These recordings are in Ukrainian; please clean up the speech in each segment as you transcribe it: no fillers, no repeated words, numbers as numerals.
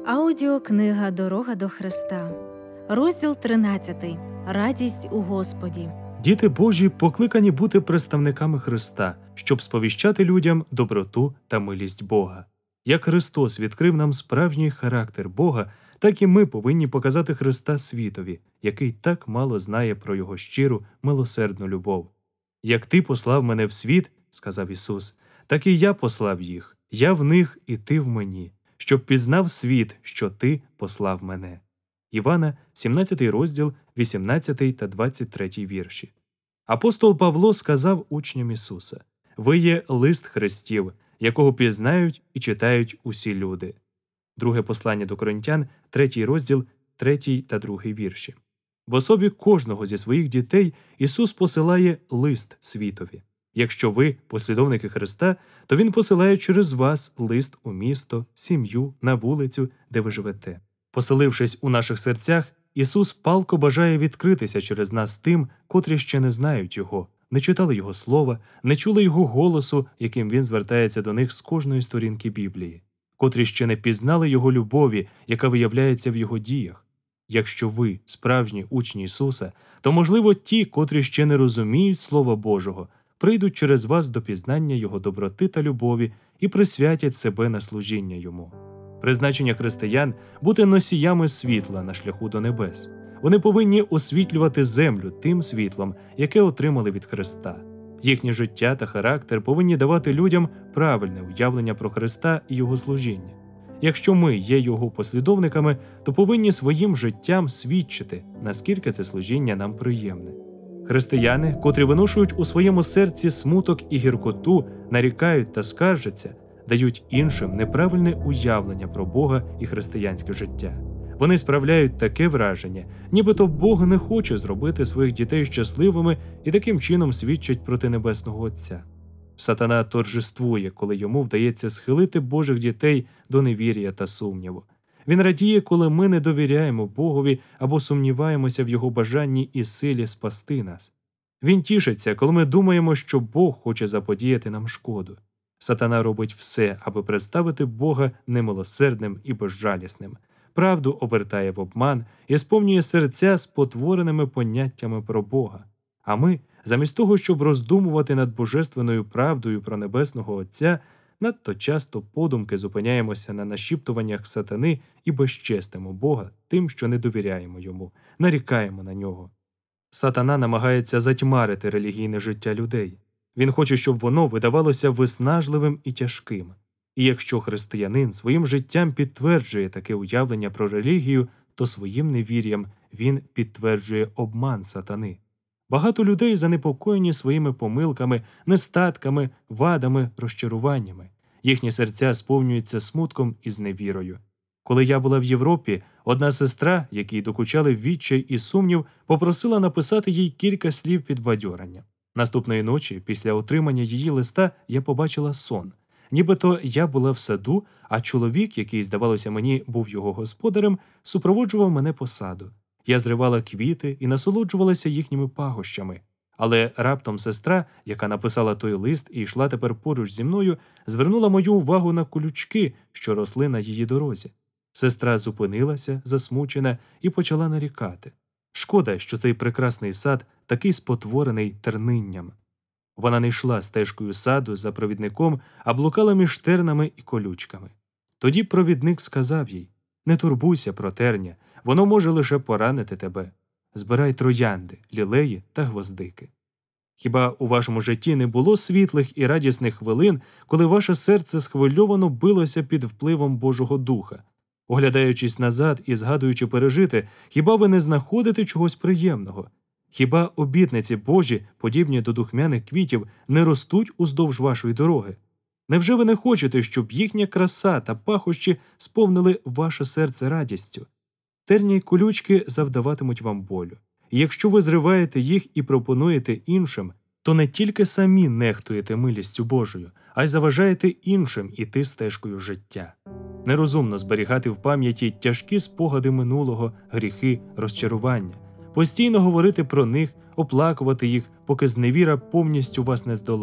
Аудіокнига «Дорога до Христа». Розділ 13. Радість у Господі. Діти Божі покликані бути представниками Христа, щоб сповіщати людям доброту та милість Бога. Як Христос відкрив нам справжній характер Бога, так і ми повинні показати Христа світові, який так мало знає про Його щиру, милосердну любов. «Як Ти послав мене в світ, – сказав Ісус, – так і я послав їх, я в них і ти в мені, щоб пізнав світ, що Ти послав мене». Івана, 17 розділ, 18 та 23 вірші. Апостол Павло сказав учням Ісуса: «Ви є лист Христів, якого пізнають і читають усі люди». Друге послання до Коринтян, 3 розділ, 3 та 2 вірші. В особі кожного зі своїх дітей Ісус посилає лист світові. Якщо ви послідовники Христа, то Він посилає через вас лист у місто, сім'ю, на вулицю, де ви живете. Поселившись у наших серцях, Ісус палко бажає відкритися через нас тим, котрі ще не знають Його, не читали Його слова, не чули Його голосу, яким Він звертається до них з кожної сторінки Біблії, котрі ще не пізнали Його любові, яка виявляється в Його діях. Якщо ви справжні учні Ісуса, то, можливо, ті, котрі ще не розуміють Слова Божого, прийдуть через вас до пізнання Його доброти та любові і присвятять себе на служіння Йому. Призначення християн – бути носіями світла на шляху до небес. Вони повинні освітлювати землю тим світлом, яке отримали від Христа. Їхнє життя та характер повинні давати людям правильне уявлення про Христа і Його служіння. Якщо ми є Його послідовниками, то повинні своїм життям свідчити, наскільки це служіння нам приємне. Християни, котрі виношують у своєму серці смуток і гіркоту, нарікають та скаржаться, дають іншим неправильне уявлення про Бога і християнське життя. Вони справляють таке враження, нібито Бог не хоче зробити своїх дітей щасливими і таким чином свідчать проти Небесного Отця. Сатана торжествує, коли йому вдається схилити Божих дітей до невір'я та сумніву. Він радіє, коли ми не довіряємо Богові або сумніваємося в Його бажанні і силі спасти нас. Він тішиться, коли ми думаємо, що Бог хоче заподіяти нам шкоду. Сатана робить все, аби представити Бога немилосердним і безжалісним. Правду обертає в обман і сповнює серця спотвореними поняттями про Бога. А ми, замість того, щоб роздумувати над божественною правдою про Небесного Отця, надто часто подумки зупиняємося на нашіптуваннях сатани і безчестимо Бога тим, що не довіряємо Йому, нарікаємо на Нього. Сатана намагається затьмарити релігійне життя людей. Він хоче, щоб воно видавалося виснажливим і тяжким. І якщо християнин своїм життям підтверджує таке уявлення про релігію, то своїм невір'ям він підтверджує обман сатани. Багато людей занепокоєні своїми помилками, нестатками, вадами, розчаруваннями. Їхні серця сповнюються смутком і зневірою. Коли я була в Європі, одна сестра, якій докучали відчай і сумнів, попросила написати їй кілька слів підбадьорення. Наступної ночі, після отримання її листа, я побачила сон. Нібито я була в саду, а чоловік, який, здавалося мені, був його господарем, супроводжував мене по саду. Я зривала квіти і насолоджувалася їхніми пахощами. Але раптом сестра, яка написала той лист і йшла тепер поруч зі мною, звернула мою увагу на колючки, що росли на її дорозі. Сестра зупинилася, засмучена, і почала нарікати. Шкода, що цей прекрасний сад такий спотворений тернинням. Вона не йшла стежкою саду за провідником, а блукала між тернами і колючками. Тоді провідник сказав їй: «Не турбуйся про терня, воно може лише поранити тебе. Збирай троянди, лілеї та гвоздики». Хіба у вашому житті не було світлих і радісних хвилин, коли ваше серце схвильовано билося під впливом Божого Духа? Оглядаючись назад і згадуючи пережите, хіба ви не знаходите чогось приємного? Хіба обітниці Божі, подібні до духмяних квітів, не ростуть уздовж вашої дороги? Невже ви не хочете, щоб їхня краса та пахощі сповнили ваше серце радістю? Терні й колючки завдаватимуть вам болю. І якщо ви зриваєте їх і пропонуєте іншим, то не тільки самі нехтуєте милістю Божою, а й заважаєте іншим іти стежкою життя. Нерозумно зберігати в пам'яті тяжкі спогади минулого, гріхи, розчарування. Постійно говорити про них, оплакувати їх, поки зневіра повністю вас не здолає.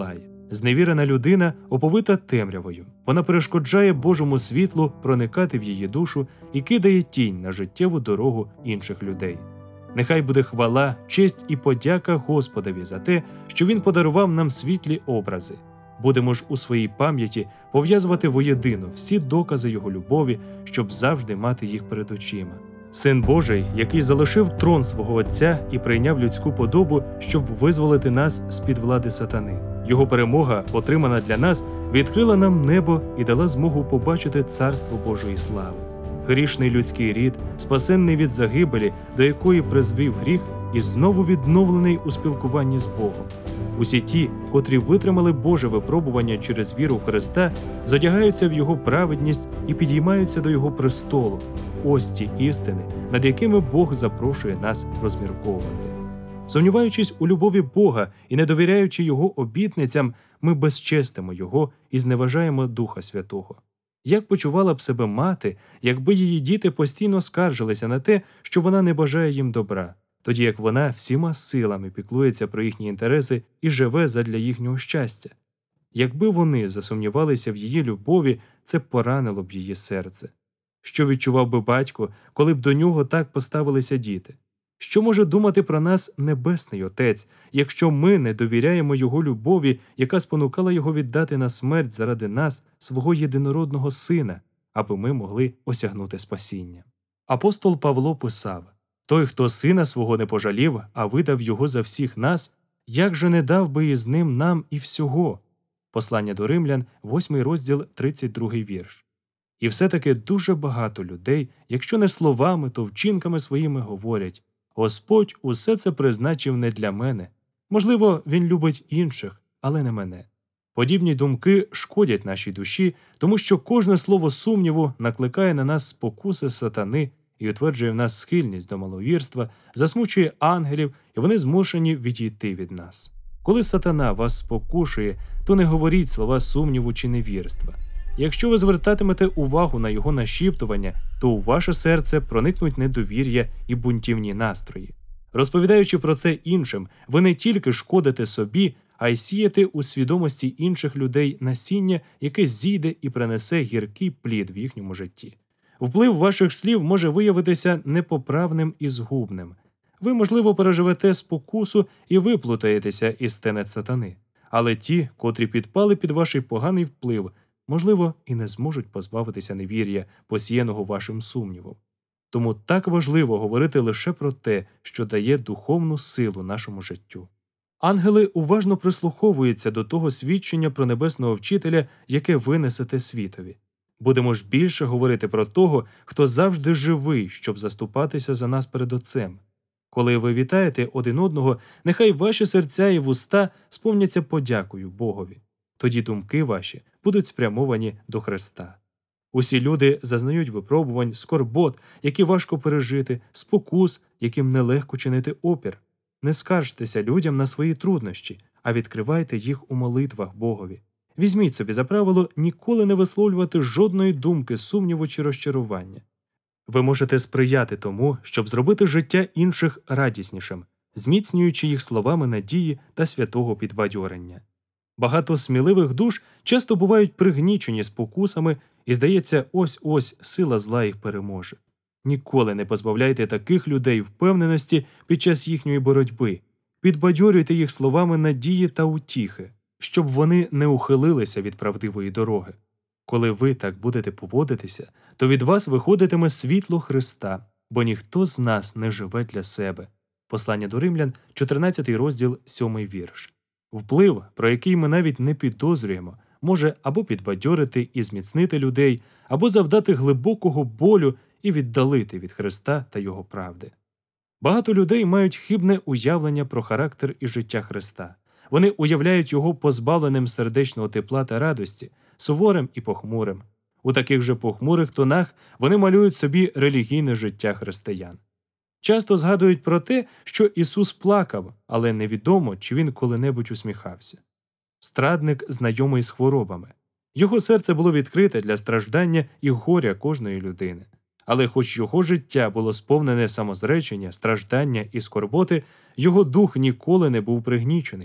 Зневірена людина оповита темрявою. Вона перешкоджає Божому світлу проникати в її душу і кидає тінь на життєву дорогу інших людей. Нехай буде хвала, честь і подяка Господові за те, що Він подарував нам світлі образи. Будемо ж у своїй пам'яті пов'язувати воєдино всі докази Його любові, щоб завжди мати їх перед очима. Син Божий, який залишив трон свого Отця і прийняв людську подобу, щоб визволити нас з-під влади сатани. Його перемога, отримана для нас, відкрила нам небо і дала змогу побачити царство Божої слави. Грішний людський рід, спасенний від загибелі, до якої призвів гріх, і знову відновлений у спілкуванні з Богом. Усі ті, котрі витримали Боже випробування через віру в Христа, зодягаються в Його праведність і підіймаються до Його престолу. Ось ті істини, над якими Бог запрошує нас розмірковувати. Сумніваючись у любові Бога і не довіряючи Його обітницям, ми безчестимо Його і зневажаємо Духа Святого. Як почувала б себе мати, якби її діти постійно скаржилися на те, що вона не бажає їм добра, тоді як вона всіма силами піклується про їхні інтереси і живе задля їхнього щастя? Якби вони засумнівалися в її любові, це поранило б її серце. Що відчував би батько, коли б до нього так поставилися діти? Що може думати про нас Небесний Отець, якщо ми не довіряємо Його любові, яка спонукала Його віддати на смерть заради нас, свого єдинородного Сина, аби ми могли осягнути спасіння? Апостол Павло писав: «Той, хто Сина свого не пожалів, а видав Його за всіх нас, як же не дав би із Ним нам і всього?» Послання до Римлян, 8 розділ, 32 вірш. І все-таки дуже багато людей, якщо не словами, то вчинками своїми говорять: «Господь усе це призначив не для мене. Можливо, Він любить інших, але не мене». Подібні думки шкодять нашій душі, тому що кожне слово сумніву накликає на нас спокуси сатани і утверджує в нас схильність до маловірства, засмучує ангелів, і вони змушені відійти від нас. Коли сатана вас спокушує, то не говоріть слова сумніву чи невірства. Якщо ви звертатимете увагу на його нашіптування, то у ваше серце проникнуть недовір'я і бунтівні настрої. Розповідаючи про це іншим, ви не тільки шкодите собі, а й сієте у свідомості інших людей насіння, яке зійде і принесе гіркий плід в їхньому житті. Вплив ваших слів може виявитися непоправним і згубним. Ви, можливо, переживете спокусу і виплутаєтеся із тенет сатани. Але ті, котрі підпали під ваш поганий вплив, можливо, і не зможуть позбавитися невір'я, посіяного вашим сумнівом. Тому так важливо говорити лише про те, що дає духовну силу нашому життю. Ангели уважно прислуховуються до того свідчення про небесного вчителя, яке ви несете світові. Будемо ж більше говорити про того, хто завжди живий, щоб заступатися за нас перед Отцем. Коли ви вітаєте один одного, нехай ваші серця і вуста сповняться подякою Богові. Тоді думки ваші будуть спрямовані до Христа. Усі люди зазнають випробувань, скорбот, які важко пережити, спокус, яким нелегко чинити опір. Не скаржтеся людям на свої труднощі, а відкривайте їх у молитвах Богові. Візьміть собі за правило ніколи не висловлювати жодної думки, сумніву чи розчарування. Ви можете сприяти тому, щоб зробити життя інших радіснішим, зміцнюючи їх словами надії та святого підбадьорення. Багато сміливих душ часто бувають пригнічені спокусами, і, здається, ось-ось сила зла їх переможе. Ніколи не позбавляйте таких людей впевненості під час їхньої боротьби. Підбадьорюйте їх словами надії та утіхи, щоб вони не ухилилися від правдивої дороги. Коли ви так будете поводитися, то від вас виходитиме світло Христа, бо ніхто з нас не живе для себе. Послання до Римлян, 14 розділ, 7 вірш. Вплив, про який ми навіть не підозрюємо, може або підбадьорити і зміцнити людей, або завдати глибокого болю і віддалити від Христа та Його правди. Багато людей мають хибне уявлення про характер і життя Христа. Вони уявляють Його позбавленим сердечного тепла та радості, суворим і похмурим. У таких же похмурих тонах вони малюють собі релігійне життя християн. Часто згадують про те, що Ісус плакав, але невідомо, чи Він коли-небудь усміхався. Страдник знайомий з хворобами. Його серце було відкрите для страждання і горя кожної людини. Але хоч його життя було сповнене самозречення, страждання і скорботи, його дух ніколи не був пригнічений.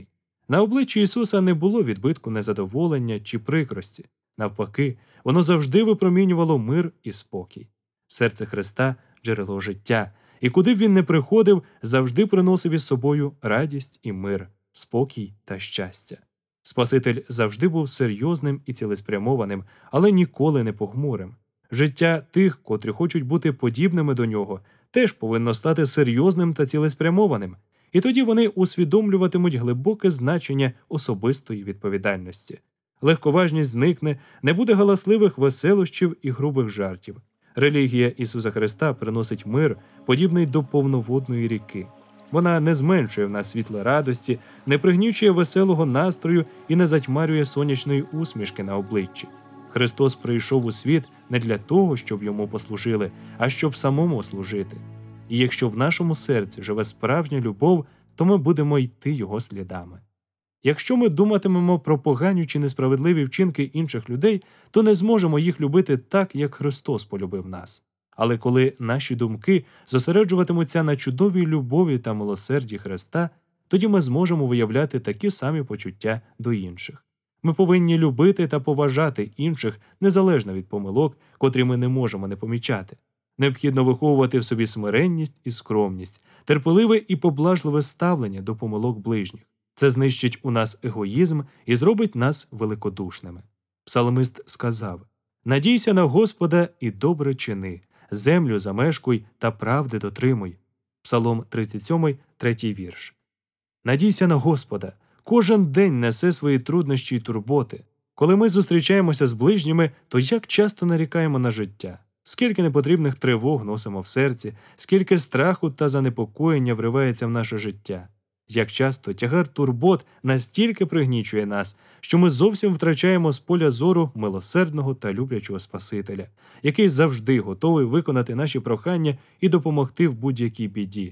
На обличчі Ісуса не було відбитку незадоволення чи прикрості. Навпаки, воно завжди випромінювало мир і спокій. Серце Христа – джерело життя, і куди б він не приходив, завжди приносив із собою радість і мир, спокій та щастя. Спаситель завжди був серйозним і цілеспрямованим, але ніколи не похмурим. Життя тих, котрі хочуть бути подібними до нього, теж повинно стати серйозним та цілеспрямованим, і тоді вони усвідомлюватимуть глибоке значення особистої відповідальності. Легковажність зникне, не буде галасливих веселощів і грубих жартів. Релігія Ісуса Христа приносить мир, подібний до повноводної ріки. Вона не зменшує в нас світла радості, не пригнічує веселого настрою і не затьмарює сонячної усмішки на обличчі. Христос прийшов у світ не для того, щоб йому послужили, а щоб самому служити. І якщо в нашому серці живе справжня любов, то ми будемо йти його слідами. Якщо ми думатимемо про погані чи несправедливі вчинки інших людей, то не зможемо їх любити так, як Христос полюбив нас. Але коли наші думки зосереджуватимуться на чудовій любові та милосерді Христа, тоді ми зможемо виявляти такі самі почуття до інших. Ми повинні любити та поважати інших незалежно від помилок, котрі ми не можемо не помічати. Необхідно виховувати в собі смиренність і скромність, терпеливе і поблажливе ставлення до помилок ближніх. Це знищить у нас егоїзм і зробить нас великодушними. Псалмист сказав: «Надійся на Господа і добре чини, землю замешкуй та правди дотримуй». Псалом 37, 3 вірш. Надійся на Господа. Кожен день несе свої труднощі й турботи. Коли ми зустрічаємося з ближніми, то як часто нарікаємо на життя? Скільки непотрібних тривог носимо в серці, скільки страху та занепокоєння вривається в наше життя. Як часто тягар турбот настільки пригнічує нас, що ми зовсім втрачаємо з поля зору милосердного та люблячого Спасителя, який завжди готовий виконати наші прохання і допомогти в будь-якій біді.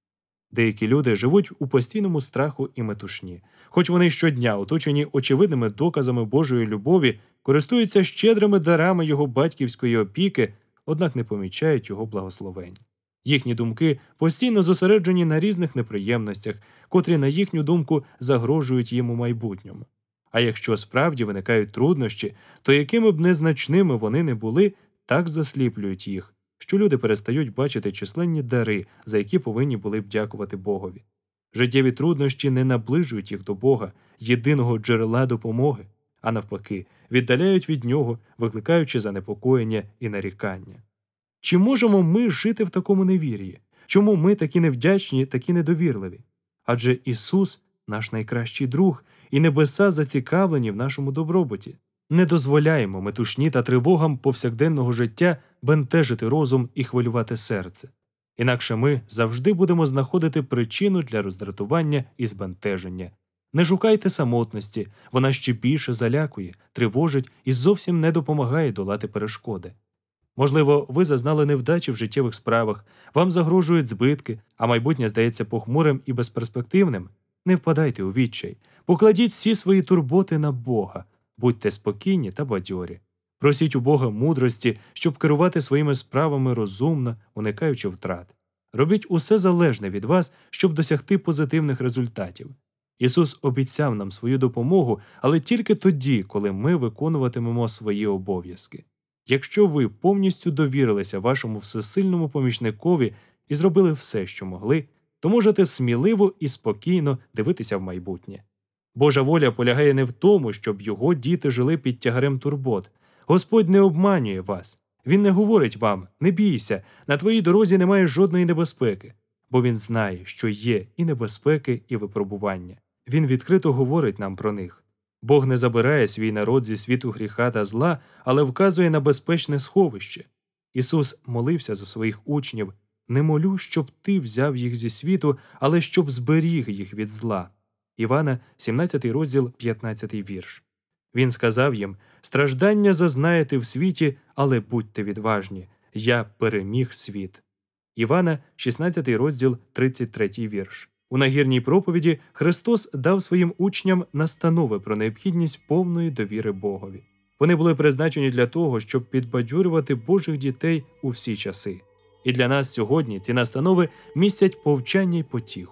Деякі люди живуть у постійному страху і метушні. Хоч вони щодня оточені очевидними доказами Божої любові, користуються щедрими дарами Його батьківської опіки, однак не помічають Його благословень. Їхні думки постійно зосереджені на різних неприємностях, котрі, на їхню думку, загрожують їм у майбутньому. А якщо справді виникають труднощі, то якими б незначними вони не були, так засліплюють їх, що люди перестають бачити численні дари, за які повинні були б дякувати Богові. Життєві труднощі не наближують їх до Бога, єдиного джерела допомоги, а навпаки, віддаляють від Нього, викликаючи занепокоєння і нарікання. Чи можемо ми жити в такому невір'ї? Чому ми такі невдячні, такі недовірливі? Адже Ісус – наш найкращий друг, і небеса зацікавлені в нашому добробуті. Не дозволяємо метушні та тривогам повсякденного життя бентежити розум і хвилювати серце. Інакше ми завжди будемо знаходити причину для роздратування і збентеження. Не шукайте самотності, вона ще більше залякує, тривожить і зовсім не допомагає долати перешкоди. Можливо, ви зазнали невдачі в життєвих справах, вам загрожують збитки, а майбутнє здається похмурим і безперспективним. Не впадайте у відчай, покладіть всі свої турботи на Бога, будьте спокійні та бадьорі. Просіть у Бога мудрості, щоб керувати своїми справами розумно, уникаючи втрат. Робіть усе залежне від вас, щоб досягти позитивних результатів. Ісус обіцяв нам свою допомогу, але тільки тоді, коли ми виконуватимемо свої обов'язки. Якщо ви повністю довірилися вашому всесильному помічникові і зробили все, що могли, то можете сміливо і спокійно дивитися в майбутнє. Божа воля полягає не в тому, щоб його діти жили під тягарем турбот. Господь не обманює вас. Він не говорить вам: «Не бійся, на твоїй дорозі немає жодної небезпеки», бо Він знає, що є і небезпеки, і випробування. Він відкрито говорить нам про них. Бог не забирає свій народ зі світу гріха та зла, але вказує на безпечне сховище. Ісус молився за своїх учнів: «Не молю, щоб ти взяв їх зі світу, але щоб зберіг їх від зла». Івана, 17 розділ, 15 вірш. Він сказав їм: «Страждання зазнаєте в світі, але будьте відважні. Я переміг світ». Івана, 16 розділ, 33 вірш. У нагірній проповіді Христос дав своїм учням настанови про необхідність повної довіри Богові. Вони були призначені для того, щоб підбадьорювати Божих дітей у всі часи. І для нас сьогодні ці настанови містять повчання й потіху.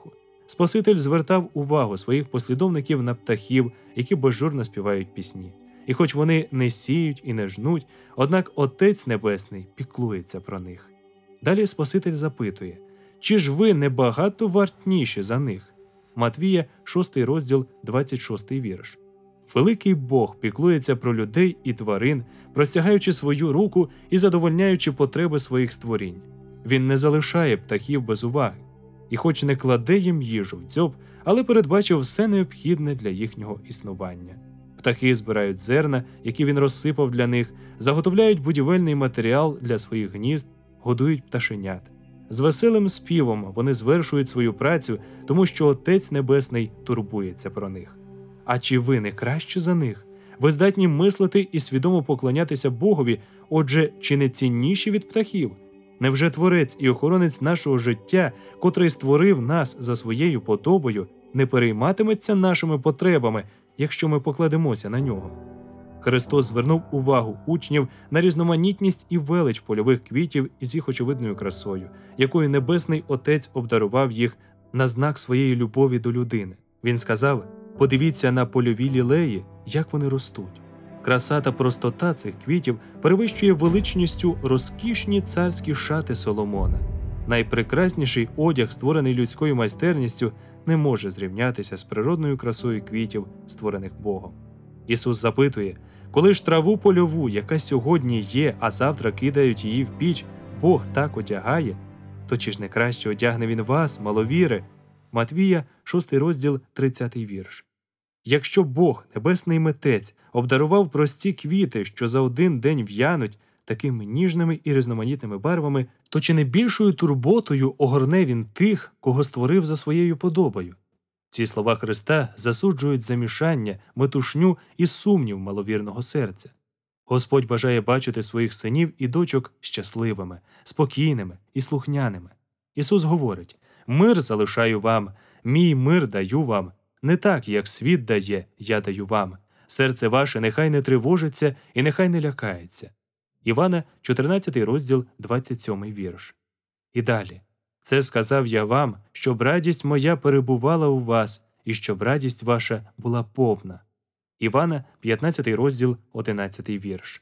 Спаситель звертав увагу своїх послідовників на птахів, які безжурно співають пісні. І хоч вони не сіють і не жнуть, однак Отець Небесний піклується про них. Далі Спаситель запитує: «Чи ж ви не багато вартніші за них?» Матвія, 6 розділ, 26 вірш. Великий Бог піклується про людей і тварин, простягаючи свою руку і задовольняючи потреби своїх створінь. Він не залишає птахів без уваги. І хоч не кладе їм їжу в дзьоб, але передбачив все необхідне для їхнього існування. Птахи збирають зерна, які він розсипав для них, заготовляють будівельний матеріал для своїх гнізд, годують пташенят. З веселим співом вони звершують свою працю, тому що Отець Небесний турбується про них. А чи ви не краще за них? Ви здатні мислити і свідомо поклонятися Богові, отже, чи не цінніші від птахів? Невже Творець і охоронець нашого життя, котрий створив нас за своєю подобою, не перейматиметься нашими потребами, якщо ми покладемося на нього? Христос звернув увагу учнів на різноманітність і велич польових квітів із їх очевидною красою, якою Небесний Отець обдарував їх на знак своєї любові до людини. Він сказав: «Подивіться на польові лілеї, як вони ростуть». Краса та простота цих квітів перевищує величністю розкішні царські шати Соломона. Найпрекрасніший одяг, створений людською майстерністю, не може зрівнятися з природною красою квітів, створених Богом. Ісус запитує: «Коли ж траву польову, яка сьогодні є, а завтра кидають її в піч, Бог так одягає, то чи ж не краще одягне Він вас, маловіри?» Матвія, 6 розділ, 30 вірш. Якщо Бог, небесний митець, обдарував прості квіти, що за один день в'януть, такими ніжними і різноманітними барвами, то чи не більшою турботою огорне Він тих, кого створив за своєю подобою? Ці слова Христа засуджують замішання, метушню і сумнів маловірного серця. Господь бажає бачити своїх синів і дочок щасливими, спокійними і слухняними. Ісус говорить: «Мир залишаю вам, мій мир даю вам. Не так, як світ дає, я даю вам. Серце ваше нехай не тривожиться і нехай не лякається». Івана, 14 розділ, 27 вірш. І далі: «Це сказав я вам, щоб радість моя перебувала у вас, і щоб радість ваша була повна». Івана, 15 розділ, 11 вірш.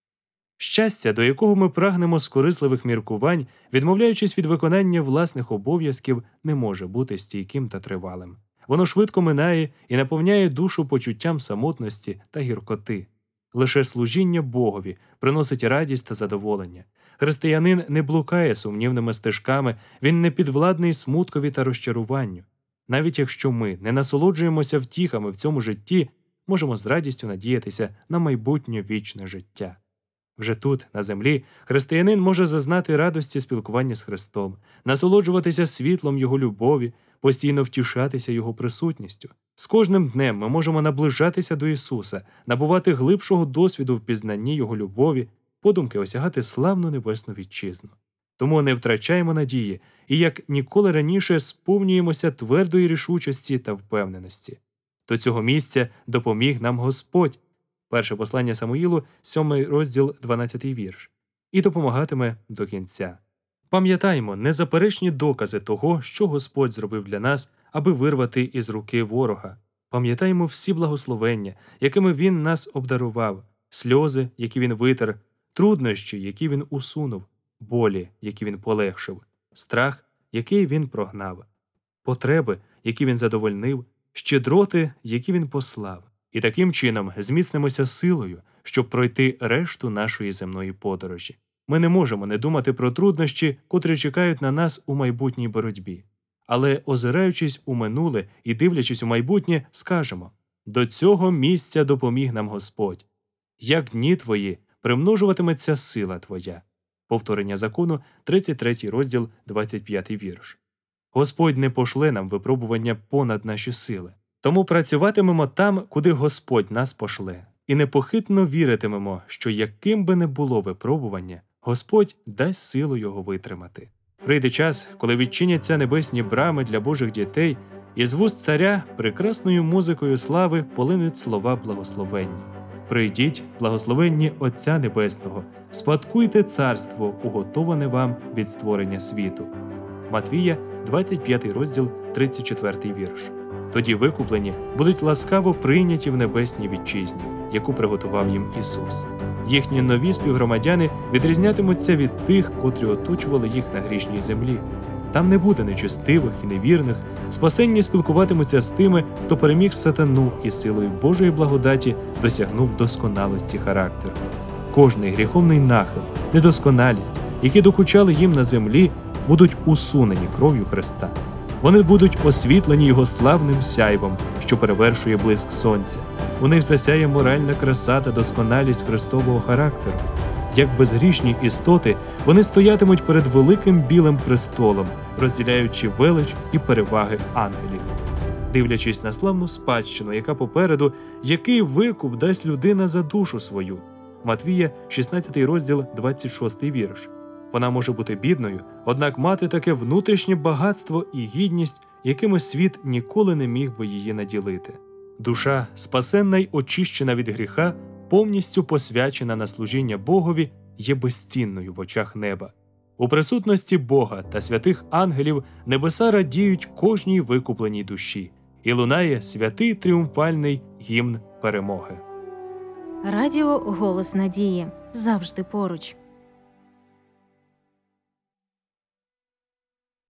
Щастя, до якого ми прагнемо з корисливих міркувань, відмовляючись від виконання власних обов'язків, не може бути стійким та тривалим. Воно швидко минає і наповняє душу почуттям самотності та гіркоти. Лише служіння Богові приносить радість та задоволення. Християнин не блукає сумнівними стежками, він не підвладний смуткові та розчаруванню. Навіть якщо ми не насолоджуємося втіхами в цьому житті, можемо з радістю надіятися на майбутнє вічне життя. Вже тут, на землі, християнин може зазнати радості спілкування з Христом, насолоджуватися світлом Його любові, постійно втішатися Його присутністю. З кожним днем ми можемо наближатися до Ісуса, набувати глибшого досвіду в пізнанні Його любові, подумки осягати славну небесну вітчизну. Тому не втрачаємо надії і, як ніколи раніше, сповнюємося твердої рішучості та впевненості. До цього місця допоміг нам Господь. Перше послання Самуїлу, 7 розділ, 12 вірш. І допомагатиме до кінця. Пам'ятаймо незаперечні докази того, що Господь зробив для нас, аби вирвати із руки ворога. Пам'ятаймо всі благословення, якими Він нас обдарував, сльози, які Він витер, труднощі, які Він усунув, болі, які Він полегшив, страх, який Він прогнав, потреби, які Він задовольнив, щедроти, які Він послав. І таким чином зміцнимося силою, щоб пройти решту нашої земної подорожі. Ми не можемо не думати про труднощі, котрі чекають на нас у майбутній боротьбі. Але, озираючись у минуле і дивлячись у майбутнє, скажемо: «До цього місця допоміг нам Господь. Як дні твої, примножуватиметься сила твоя». Повторення закону, 33 розділ, 25 вірш. Господь не пошле нам випробування понад наші сили. Тому працюватимемо там, куди Господь нас пошле. І непохитно віритимемо, що яким би не було випробування, Господь дасть силу його витримати. Прийде час, коли відчиняться небесні брами для Божих дітей, і з вуст царя прекрасною музикою слави полинуть слова благословенні. Прийдіть, благословенні Отця Небесного, спадкуйте царство, уготоване вам від створення світу. Матвія, 25 розділ, 34 вірш. Тоді викуплені будуть ласкаво прийняті в небесній вітчизні, яку приготував їм Ісус. Їхні нові співгромадяни відрізнятимуться від тих, котрі оточували їх на грішній землі. Там не буде нечестивих і невірних, спасенні спілкуватимуться з тими, хто переміг сатану і силою Божої благодаті досягнув досконалості характеру. Кожний гріховний нахил, недосконалість, які докучали їм на землі, будуть усунені кров'ю Христа. Вони будуть освітлені Його славним сяйвом, що перевершує блиск сонця. У них засяє моральна краса та досконалість Христового характеру. Як безгрішні істоти, вони стоятимуть перед великим білим престолом, розділяючи велич і переваги ангелів. Дивлячись на славну спадщину, яка попереду, який викуп дасть людина за душу свою. Матвія, 16 розділ, 26 вірш. Вона може бути бідною, однак мати таке внутрішнє багатство і гідність, якими світ ніколи не міг би її наділити. Душа, спасенна й очищена від гріха, повністю посвячена на служіння Богові, є безцінною в очах неба. У присутності Бога та святих ангелів небеса радіють кожній викупленій душі, і лунає святий тріумфальний гімн перемоги. Радіо «Голос надії» завжди поруч.